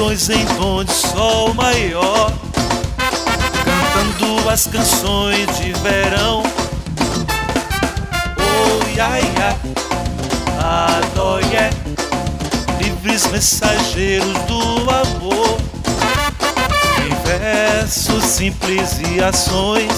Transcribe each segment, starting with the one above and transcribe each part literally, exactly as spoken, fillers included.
canções em tom de sol maior, cantando as canções de verão. Oh, ia, ia, adóia, livres mensageiros do amor, em versos simples e ações,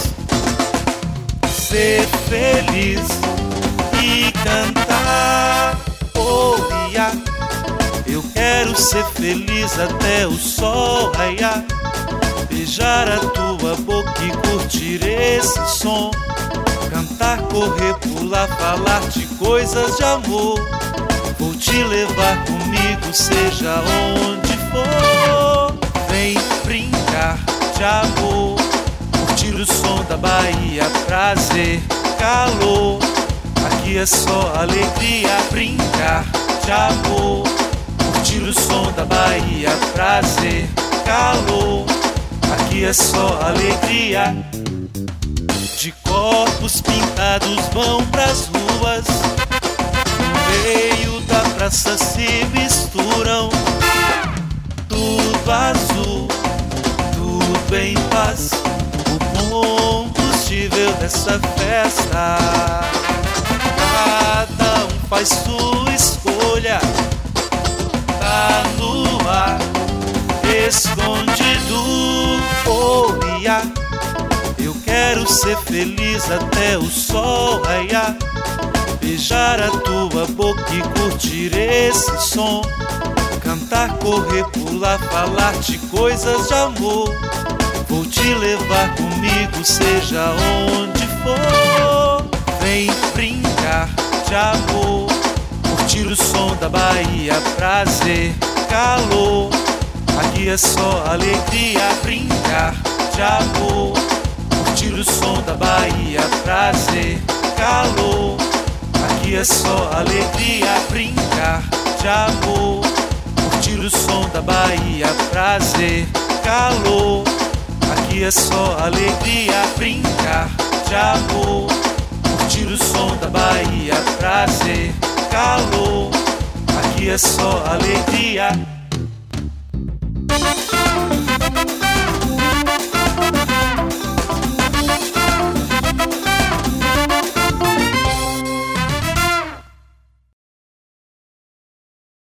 ser feliz e cantar. Oh, ia, eu quero ser feliz até o sol raiar, beijar a tua boca e curtir esse som, cantar, correr, pular, falar-te coisas de amor. Vou te levar comigo, seja onde for. Vem brincar de amor, curtir o som da Bahia, prazer, calor. Aqui é só alegria, brincar de amor, curtir o som da Bahia, prazer, calor. Aqui é só alegria. De corpos pintados vão pras ruas, no meio da praça se misturam, tudo azul, tudo em paz, o combustível dessa festa. Cada um faz sua escolha, tá no ar, escondido. Oh, ia, eu quero ser feliz até o sol raiar, beijar a tua boca e curtir esse som, cantar, correr, pular, falar-te coisas de amor. Vou te levar comigo, seja onde for. Vem brincar de amor, curtir o som da Bahia, prazer, calor. Aqui é só alegria, brincar de amor, curtir o som da Bahia, prazer, calor. Aqui é só alegria, brincar de amor, curtir o som da Bahia, prazer, calor. Aqui é só alegria, brincar de amor, curtir o som da Bahia, prazer, calor. Aqui é só alegria.